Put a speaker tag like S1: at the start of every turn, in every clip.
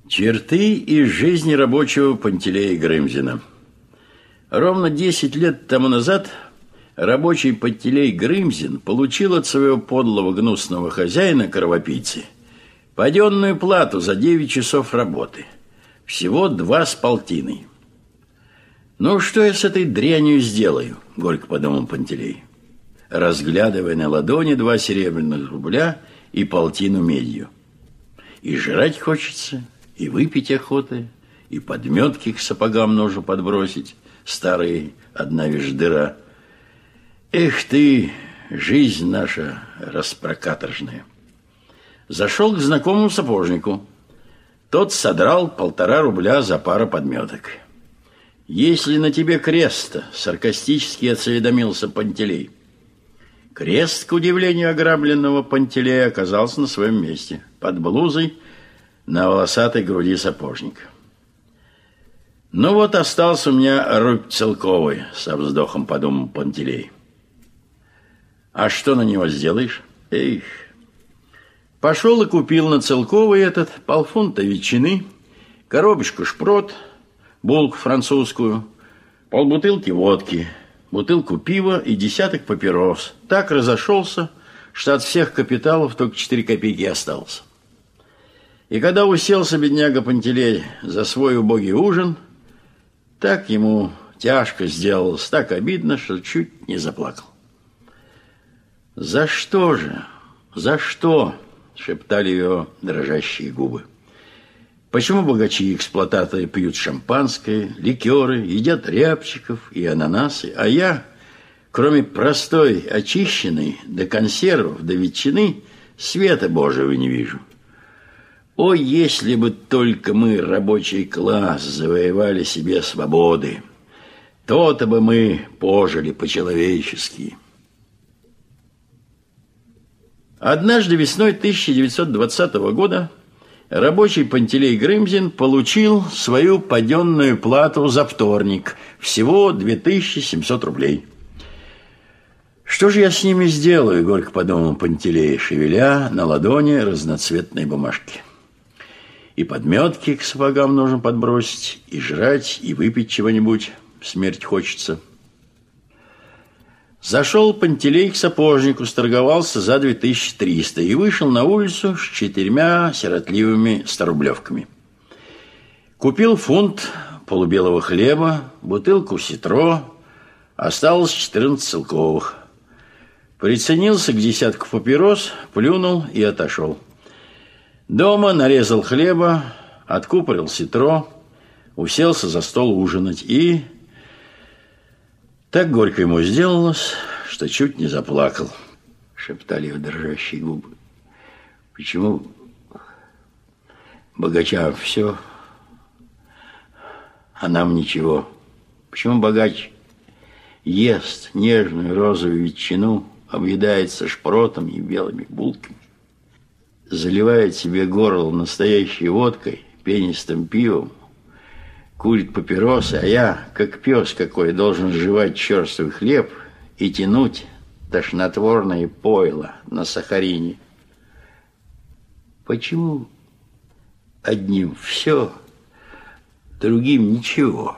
S1: Черты из жизни рабочего Пантелея Грымзина. Ровно 10 лет тому назад рабочий Пантелей Грымзин получил от своего подлого гнусного хозяина-кровопийцы паденную плату за 9 часов работы. Всего 2,5. «Ну, что я с этой дрянью сделаю?» – горько подумал Пантелей, разглядывая на ладони 2 серебряных рубля и полтину медью. И жрать хочется, и выпить охота, и подметки к сапогам нужно подбросить, старые, одна вишь дыра. Эх ты, жизнь наша распрокаторжная. Зашел к знакомому сапожнику. Тот содрал 1,5 рубля за пару подметок. «Есть ли на тебе крест?» – саркастически осведомился Пантелей. Крест, к удивлению ограбленного Пантелея, оказался на своем месте, под блузой на волосатой груди сапожника. «Ну вот остался у меня рубь целковый», – со вздохом подумал Пантелей. «А что на него сделаешь?» «Эх!» Пошел и купил на целковый этот полфунта ветчины, коробочку шпрот, булку французскую, полбутылки водки, бутылку пива и 10 папирос. Так разошелся, что от всех капиталов только 4 копейки осталось. И когда уселся бедняга Пантелей за свой убогий ужин, так ему тяжко сделалось, так обидно, что чуть не заплакал. «За что же? За что?» — шептали его дрожащие губы. «Почему богачи и эксплуататоры пьют шампанское, ликеры, едят рябчиков и ананасы, а я, кроме простой очищенной, до консервов, до ветчины, света Божьего не вижу? Ой, если бы только мы, рабочий класс, завоевали себе свободы, то-то бы мы пожили по-человечески». Однажды весной 1920 года рабочий Пантелей Грымзин получил свою паденную плату за вторник, всего 2700 рублей. «Что же я с ними сделаю?» – горько подумал Пантелей, шевеля на ладони разноцветные бумажки. «И подметки к сапогам нужно подбросить, и жрать, и выпить чего-нибудь, смерть хочется». Зашел Пантелей к сапожнику, сторговался за 2300 и вышел на улицу с 4 сиротливыми 100-рублевками. Купил фунт полубелого хлеба, бутылку ситро, осталось 14 целковых. Приценился к 10 папирос, плюнул и отошел. Дома нарезал хлеба, откупорил ситро, уселся за стол ужинать и... Так горько ему сделалось, что чуть не заплакал, шептали его дрожащие губы. Почему богачам все, а нам ничего? Почему богач ест нежную розовую ветчину, объедается шпротом и белыми булками, заливает себе горло настоящей водкой, пенистым пивом, курит папиросы, а я, как пес какой, должен жевать черствый хлеб и тянуть тошнотворное пойло на сахарине? Почему одним все, другим ничего?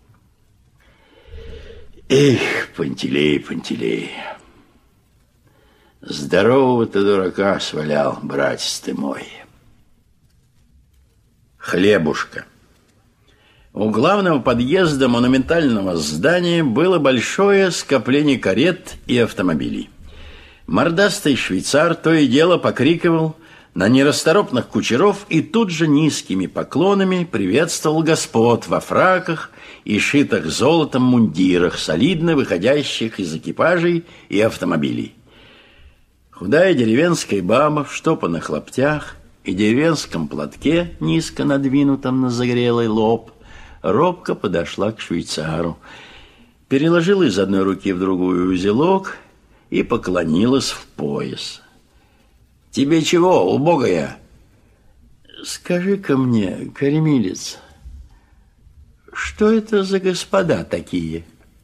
S1: Эх, Пантелей, Пантелей, здорового ты дурака свалял, братец ты мой. Хлебушка. У главного подъезда монументального здания было большое скопление карет и автомобилей. Мордастый швейцар то и дело покрикивал на нерасторопных кучеров и тут же низкими поклонами приветствовал господ во фраках и шитых золотом мундирах, солидно выходящих из экипажей и автомобилей. Худая деревенская баба в штопанных лаптях и деревенском платке, низко надвинутом на загорелый лоб, робко подошла к швейцару, переложила из одной руки в другую узелок и поклонилась в пояс. «Тебе чего, убогая?» «Скажи-ка мне, кормилец, что это за господа такие?»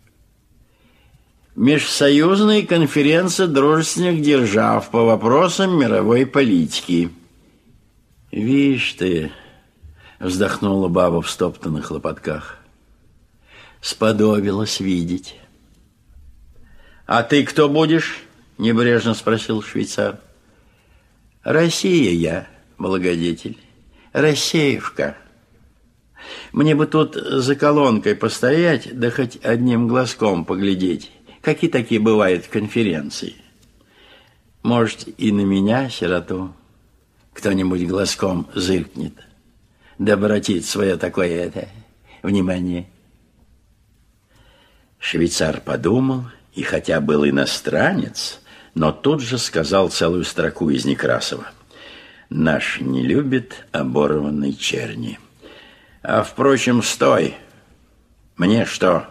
S1: «Межсоюзная конференция дружественных держав по вопросам мировой политики». «Вишь ты, вздохнула баба в стоптанных лопатках. Сподобилась видеть. А ты кто будешь? Небрежно спросил швейцар. Россия я, благодетель. Россеевка. Мне бы тут за колонкой постоять, да хоть одним глазком поглядеть. Какие такие бывают конференции? Может, и на меня, сироту, кто-нибудь глазком зыркнет, да обратит свое такое внимание. Швейцар подумал, и хотя был иностранец, но тут же сказал целую строку из Некрасова. «Наш не любит оборванной черни». А, впрочем, стой. Мне что?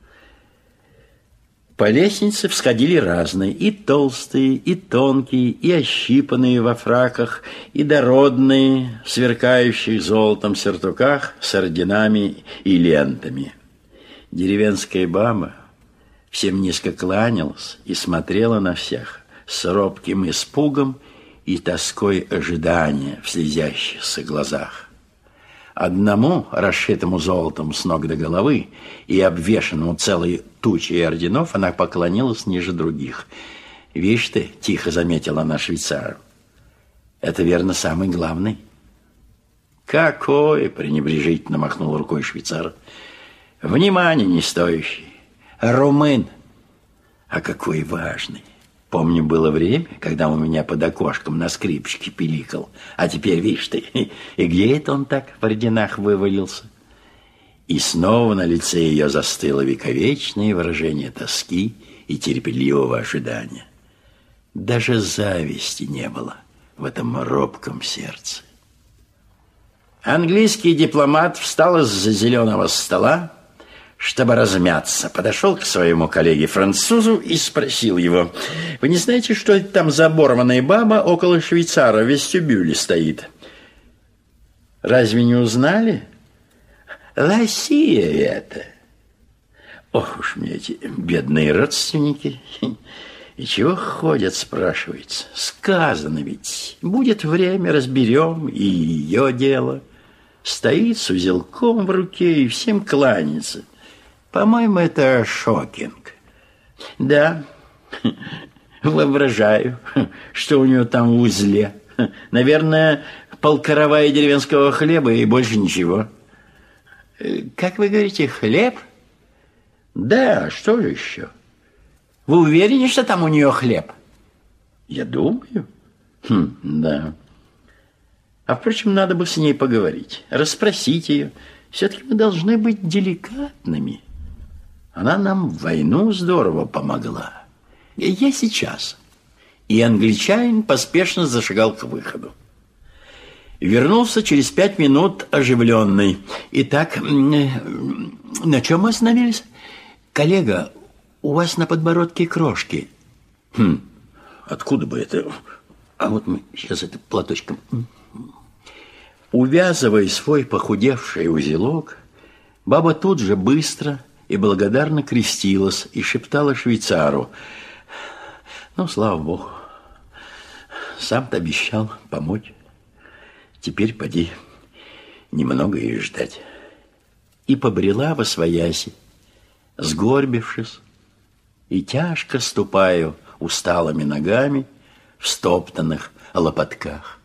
S1: По лестнице всходили разные, и толстые, и тонкие, и ощипанные во фраках, и дородные, в сверкающих золотом сюртуках с орденами и лентами. Деревенская баба всем низко кланялась и смотрела на всех с робким испугом и тоской ожидания в слезящихся глазах. Одному, расшитому золотом с ног до головы и обвешанному целой тучей орденов, она поклонилась ниже других. «Вишь ты», — тихо заметила она швейцару, — «это, верно, самый главный». «Какой?» — пренебрежительно махнул рукой швейцар. «Внимания не стоящий. Румын. А какой важный. Помню, было время, когда у меня под окошком на скрипочке пиликал. А теперь, видишь ты, и где это он так в орденах вывалился?» И снова на лице ее застыло вековечное выражение тоски и терпеливого ожидания. Даже зависти не было в этом робком сердце. Английский дипломат встал из-за зеленого стола, чтобы размяться, подошел к своему коллеге-французу и спросил его: «Вы не знаете, что это там за оборванная баба около швейцара в вестибюле стоит?» «Разве не узнали?» «Россия это!» Ох уж мне эти бедные родственники. И чего ходят, спрашивается? Сказано ведь, будет время, разберем, и ее дело. Стоит с узелком в руке и всем кланяется. По-моему, это шокинг. Да, воображаю, что у нее там в узле. Наверное, полкоровая деревенского хлеба и больше ничего. Как вы говорите, хлеб? Да, что же еще? Вы уверены, что там у нее хлеб? Я думаю. Да. А, впрочем, надо бы с ней поговорить, расспросить ее. Все-таки мы должны быть деликатными. Она нам в войну здорово помогла. Я сейчас. И англичанин поспешно зашагал к выходу. Вернулся через 5 минут оживленный. Итак, на чем мы остановились? Коллега, у вас на подбородке крошки. Откуда бы это? А вот мы сейчас это платочком. Увязывая свой похудевший узелок, баба тут же быстро и благодарно крестилась и шептала швейцару: «Ну, слава богу, сам-то обещал помочь. Теперь поди, немного и ждать». И побрела восвояси, сгорбившись и тяжко ступая усталыми ногами в стоптанных лопатках.